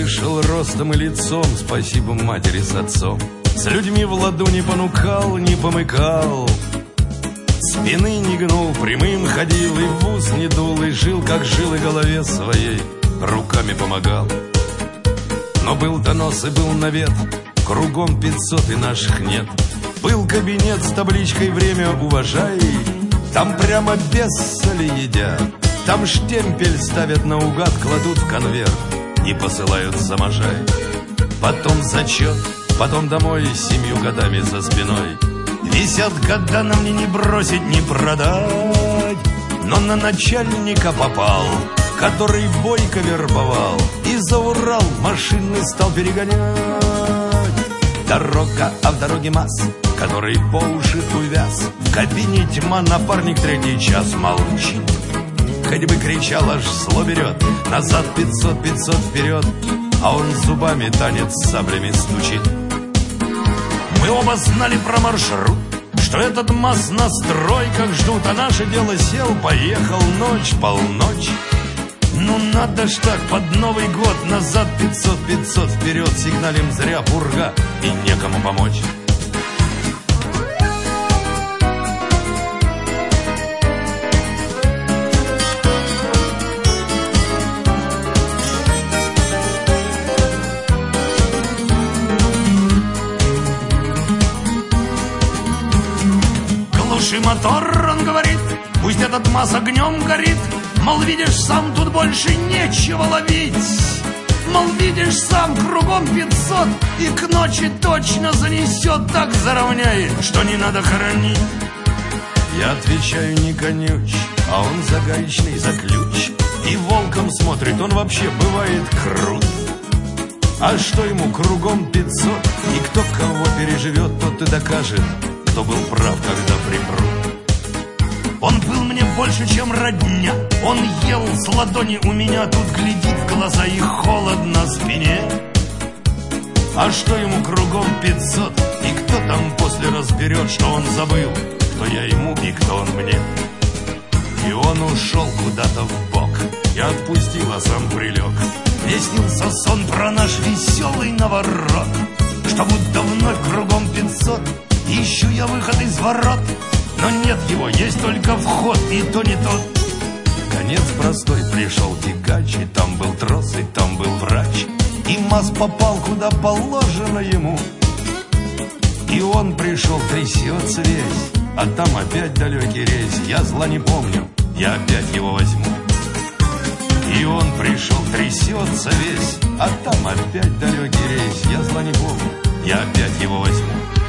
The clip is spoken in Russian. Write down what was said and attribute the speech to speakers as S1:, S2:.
S1: вышел ростом и лицом, спасибо матери с отцом. С людьми в ладу не понукал, не помыкал, спины не гнул, прямым ходил и в ус не дул, и жил, как жил, и голове своей руками помогал. Но был донос и был навет, кругом 500 и наших нет. Был кабинет с табличкой «Время уважай», там прямо без соли едят. Там штемпель ставят наугад, кладут в конверт и посылают за Можай. Потом зачет, потом домой с 7 годами за спиной. Висят года, на мне не бросить, не продать. Но на начальника попал, который бойко вербовал, и за Урал машины стал перегонять. Дорога, а в дороге МАЗ, который по уши увяз. В кабине тьма, напарник 3-й час молчит. Хоть бы кричал, аж зло берет. Назад 500, 500 вперед, а он зубами танец с саблями стучит. Мы оба знали про маршрут, что этот МАЗ на стройках ждут, а наше дело сел, поехал, ночь, полночь. Ну надо ж так, под Новый год, назад 500, 500 вперед, сигналим зря, пурга, и некому помочь. Глуши мотор, он говорит, пусть этот МАЗ огнем горит. Мол, видишь, сам тут больше нечего ловить. Мол, видишь, сам кругом 500, и к ночи точно занесет. Так заровняет, что не надо хоронить. Я отвечаю, не конючь, а он за гаечный, за ключ. И волком смотрит, он вообще бывает крут. А что ему кругом 500, и кто кого переживет, тот и докажет, кто был прав, когда припрут. Он был мне больше, чем родня. Он ел с ладони у меня, тут глядит в глаза и холод на спине. А что ему кругом 500, и кто там после разберет, что он забыл, кто я ему и кто он мне. И он ушел куда-то в бок, я отпустил, а сам прилег. Мне снился сон про наш веселый наворот, что будто вновь кругом 500, ищу я выход из ворот. Но нет его, есть только вход, и то не тот. Конец простой, пришел тягач, и там был трос, и там был врач. И МАЗ попал куда положено ему. И он пришел, трясется весь, а там опять далекий рейс. Я зла не помню, я опять его возьму. И он пришел, трясется весь, а там опять далекий рейс. Я зла не помню, я опять его возьму.